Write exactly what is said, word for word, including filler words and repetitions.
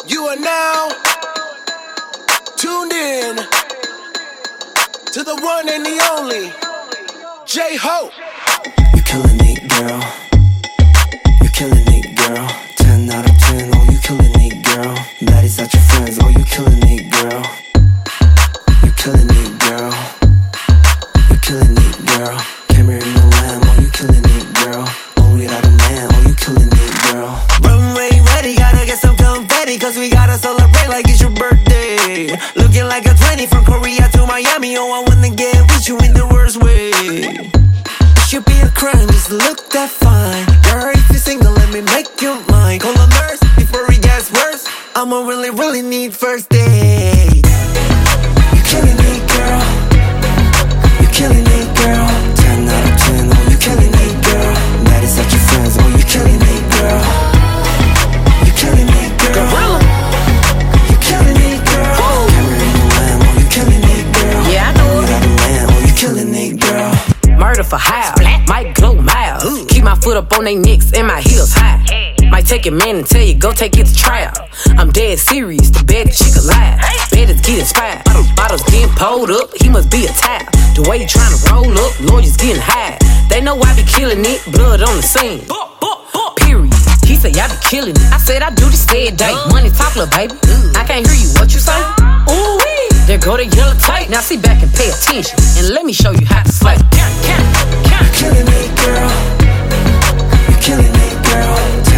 You are now tuned in to the one and the only J-Hope. You killing it, girl. You killing it, girl. Ten out of ten, oh you killing it, girl. Baddies not your friends, oh you killing it, girl. You killing it, girl. You killing it, girl. Camera in the lamb, oh you killing it, girl. Only without a man, oh you killing it, girl. Runway ready, gotta get some confetti, cause we gotta celebrate like it's your birthday. Looking like a twenty from Korea to Miami, oh I wanna get with you in the worst way. It should be a crime just to look that fine. Girl, if you're single, let me make you mine. Call a nurse before it gets worse. I'ma really, really need first date. You killing it, girl. You killing it, girl. Ten out of ten, oh you killing it, girl. Baddies not your friends, oh you killing it, girl. You killing it, girl. Gorilla. You killing it, girl. Camera in the lamb, oh you killing it, girl. Yeah, I know it. Without a man, oh you killing it, girl. Murder for hire, might glow miles. Keep my foot up on they necks and my heels high. Might take your man and tell you, go take it to trial. I'm dead serious, the bad chick alive. Bed is getting inspired, bottles getting pulled up, he must be a type. The way he tryna roll up, lawyers getting high. They know I be killing it, blood on the scene. Period. He say I be killing it. I said I do this every day. Money talk, little baby. I can't hear you, what you say? Ooh wee. There go the yellow tape. Now sit back and pay attention, and let me show you how to slay. You killing it, girl. You killing it, girl.